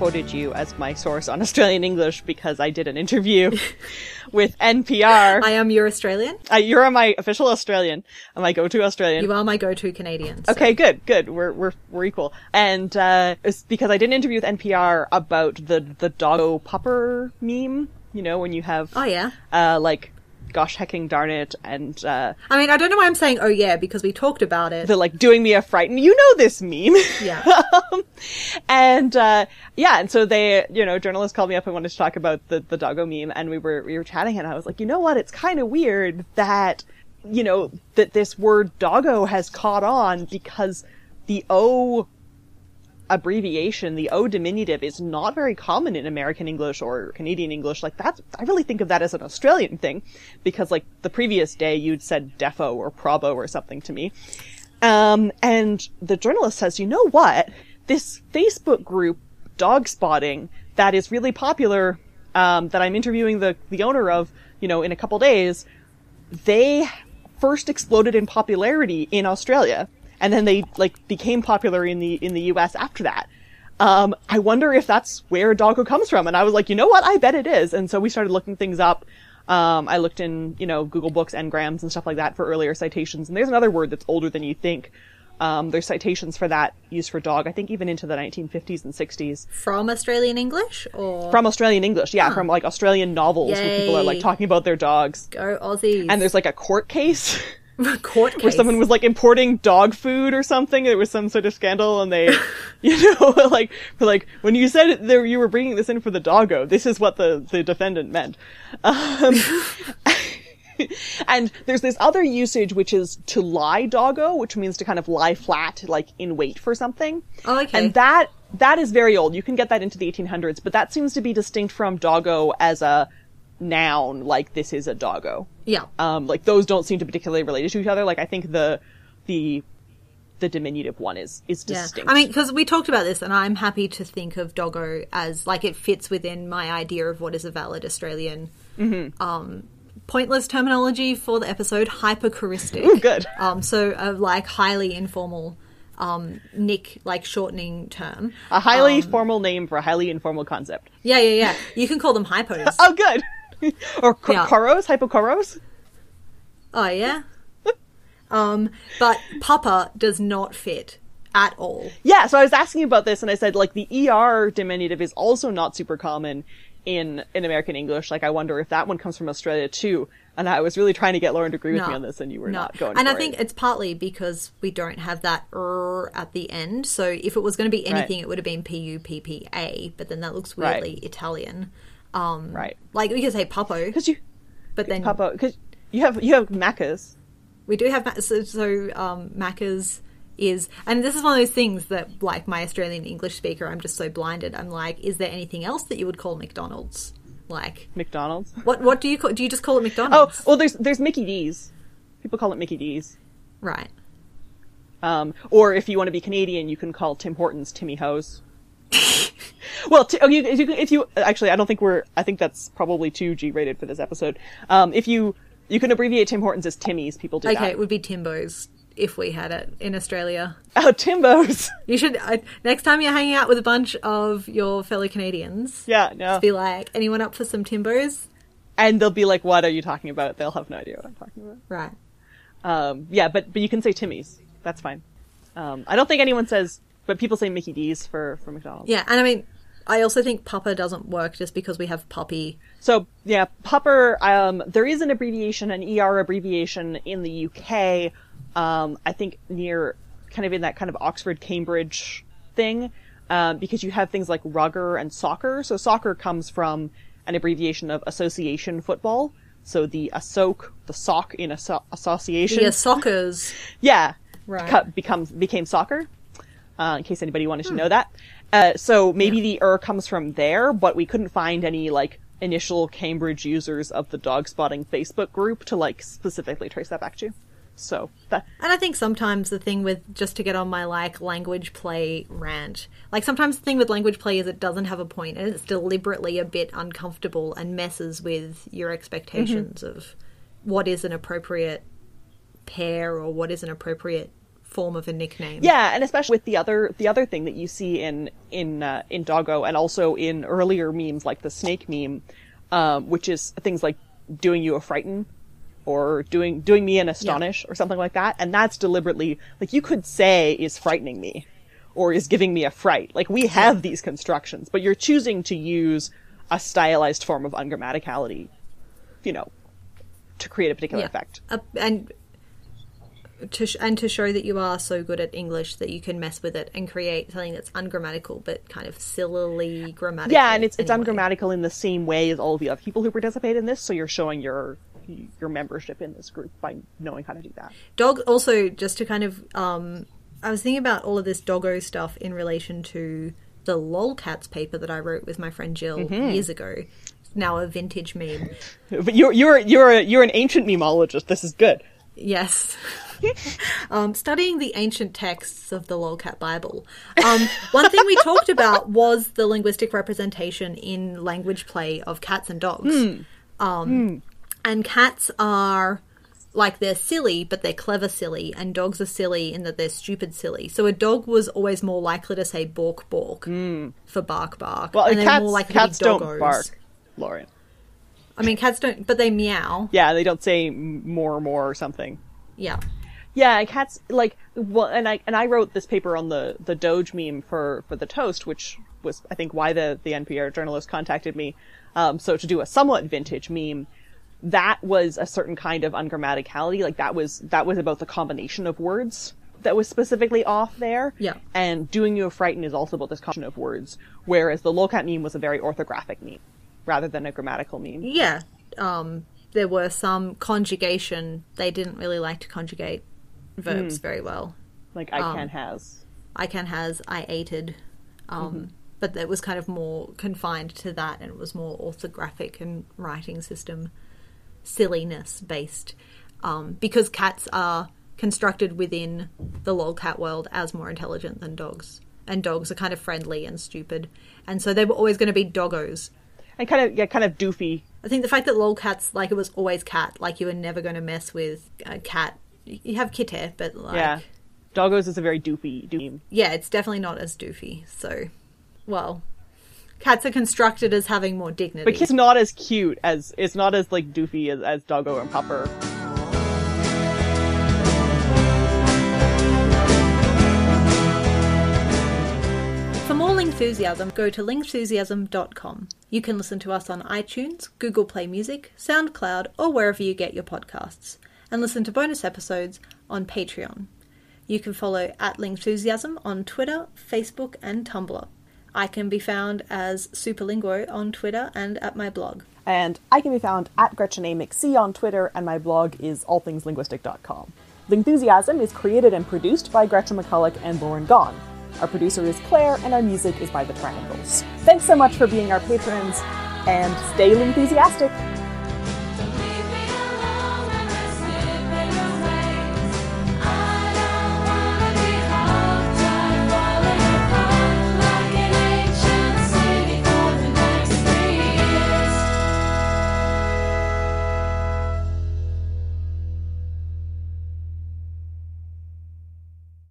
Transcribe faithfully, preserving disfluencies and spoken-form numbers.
quoted you as my source on Australian English because I did an interview with N P R. I am your Australian. Uh, you're my official Australian. I'm my go-to Australian. You are my go-to Canadian. So. Okay, good, good. We're we're we're equal. And uh, it's because I did an interview with N P R about the the doggo pupper meme. You know, when you have oh yeah, uh, like. Gosh hecking darn it, and uh I mean I don't know why I'm saying oh yeah because we talked about it. The like doing me a frighten, you know this meme. Yeah. um, and uh yeah, and so they, you know, journalists called me up and wanted to talk about the the doggo meme, and we were we were chatting, and I was like, you know what, it's kind of weird that, you know, that this word doggo has caught on because the O abbreviation, the O diminutive, is not very common in American English or Canadian English. Like that's, I really think of that as an Australian thing, because like the previous day you'd said defo or probo or something to me. Um, and the journalist says, you know what? This Facebook group, Dog Spotting, that is really popular, um, that I'm interviewing the, the owner of, you know, in a couple days, they first exploded in popularity in Australia. And then they, like, became popular in the, in the U S after that. Um, I wonder if that's where doggo comes from. And I was like, you know what? I bet it is. And so we started looking things up. Um, I looked in, you know, Google Books, Ngrams and stuff like that for earlier citations. And there's another word that's older than you think. Um, there's citations for that used for dog, I think even into the nineteen fifties and sixties. From Australian English or? From Australian English, yeah. Huh. From, like, Australian novels Yay. where people are, like, talking about their dogs. Go Aussies. And there's, like, a court case. Court case. Where someone was like importing dog food or something. There was some sort of scandal, and they, you know, like, like when you said it, there, you were bringing this in for the doggo. This is what the the defendant meant. Um, and there's this other usage which is to lie doggo, which means to kind of lie flat, like in wait for something. Oh, okay. And that that is very old. You can get that into the eighteen hundreds, but that seems to be distinct from doggo as a noun, like this is a doggo. Yeah. Um, like those don't seem to particularly related to each other. Like I think the, the, the diminutive one is, is distinct. Yeah. I mean, because we talked about this, and I'm happy to think of doggo as, like, it fits within my idea of what is a valid Australian, mm-hmm. um, pointless terminology for the episode, hyperchoristic. Ooh, good. Um, so, a, like, highly informal, um, nick, like, shortening term. A highly um, formal name for a highly informal concept. Yeah, yeah, yeah. You can call them hypos. Oh, good. Or co- yeah. coros, hypocoros. Oh, yeah. um, but papa does not fit at all. Yeah, so I was asking about this, and I said, like, the E R diminutive is also not super common in, in American English. Like, I wonder if that one comes from Australia, too. And I was really trying to get Lauren to agree with no, me on this, and you were no. not going and for I think it. it's partly because we don't have that er at the end. So if it was going to be anything, right. it would have been P U P P A, but then that looks weirdly right. Italian. Um, right. Like, we could say Papo. Because you... But then... Papo, because you have, you have Macca's. We do have... So, so um, Macca's is... And this is one of those things that, like, my Australian English speaker, I'm just so blinded. I'm like, is there anything else that you would call McDonald's? Like... McDonald's? What What do you call... Do you just call it McDonald's? Oh, well, there's there's Mickey D's. People call it Mickey D's. Right. Um, or if you want to be Canadian, you can call Tim Hortons Timmy Ho's. Well, t- if, you, if you actually, I don't think we're. I think that's probably too G-rated for this episode. Um, if you you can abbreviate Tim Hortons as Timmy's, people do okay, that. Okay, it would be Timbo's if we had it in Australia. Oh, Timbo's. You should uh, next time you're hanging out with a bunch of your fellow Canadians. Yeah, no. Just be like, anyone up for some Timbo's? And they'll be like, "What are you talking about?" They'll have no idea what I'm talking about. Right. Um, yeah, but but you can say Timmy's. That's fine. Um, I don't think anyone says, but people say Mickey D's for for McDonald's. Yeah, and I mean. I also think pupper doesn't work just because we have puppy. So, yeah, pupper, um, there is an abbreviation, an E R abbreviation in the U K, um, I think near, kind of in that kind of Oxford-Cambridge thing, um, because you have things like rugger and soccer. So soccer comes from an abbreviation of association football. So the assoc, the sock in asso- association. The soccers. Yeah. Right. Cu- becomes, became soccer, uh, in case anybody wanted hmm. to know that. Uh, so maybe yeah. the er comes from there, but we couldn't find any, like, initial Cambridge users of the dog spotting Facebook group to, like, specifically trace that back to. So that. And I think sometimes the thing with, just to get on my, like, language play rant, like, sometimes the thing with language play is it doesn't have a point and it's deliberately a bit uncomfortable and messes with your expectations mm-hmm. of what is an appropriate pair or what is an appropriate form of a nickname. Yeah, and especially with the other the other thing that you see in in uh, in Doggo, and also in earlier memes like the snake meme, um, which is things like doing you a frighten, or doing doing me an astonish, yeah. or something like that, and that's deliberately, like, you could say is frightening me, or is giving me a fright. Like, we have yeah. these constructions, but you're choosing to use a stylized form of ungrammaticality, you know, to create a particular yeah. effect. Uh, and to sh- and to show that you are so good at English that you can mess with it and create something that's ungrammatical but kind of sillily grammatical. Yeah, and it's it's anyway. ungrammatical in the same way as all the other people who participate in this, so you're showing your your membership in this group by knowing how to do that. Dog, also, just to kind of, um, I was thinking about all of this Doggo stuff in relation to the lolcats paper that I wrote with my friend Jill mm-hmm. years ago. Now a vintage meme. But you're you're you're a, you're an ancient memologist. This is good. Yes. um, studying the ancient texts of the Lolcat Bible. Um, one thing we talked about was the linguistic representation in language play of cats and dogs. Mm. Um, mm. And cats are, like, they're silly, but they're clever silly, and dogs are silly in that they're stupid silly. So a dog was always more likely to say bork bork mm. for bark bark. Well, and cats, they're more likely cats to be doggos. don't bark, Lauren. I mean, cats don't, but they meow. Yeah, they don't say more more or something. Yeah. Yeah, and cats, like, well, and I and I wrote this paper on the, the Doge meme for, for the Toast, which was, I think, why the, the N P R journalist contacted me. Um, so to do a somewhat vintage meme, that was a certain kind of ungrammaticality. Like, that was that was about the combination of words that was specifically off there. Yeah. And doing you a frighten is also about this combination of words, whereas the lolcat meme was a very orthographic meme, rather than a grammatical meme. Yeah. Um, there were some conjugation. They didn't really like to conjugate verbs mm. very well. Like I um, can has. I can has, I ated. Um, mm-hmm. But it was kind of more confined to that, and it was more orthographic and writing system silliness based. Um, because cats are constructed within the lolcat world as more intelligent than dogs. And dogs are kind of friendly and stupid. And so they were always going to be doggos. And kind of, yeah, kind of doofy. I think the fact that lolcats, like, it was always cat, like, you were never going to mess with a cat. You have kitty, but, like... Yeah. Doggos is a very doofy, doofy. Yeah, it's definitely not as doofy, so... Well, cats are constructed as having more dignity. But it's not as cute as... It's not as, like, doofy as, as Doggo and Pupper. For more Lingthusiasm, go to lingthusiasm dot com. You can listen to us on iTunes, Google Play Music, SoundCloud, or wherever you get your podcasts, and listen to bonus episodes on Patreon. You can follow at Lingthusiasm on Twitter, Facebook, and Tumblr. I can be found as Superlinguo on Twitter and at my blog. And I can be found at Gretchen A. McC on Twitter, and my blog is all things linguistic dot com. Lingthusiasm is created and produced by Gretchen McCulloch and Lauren Gahn. Our producer is Claire, and our music is by The Triangles. Thanks so much for being our patrons, and stay Lingthusiastic!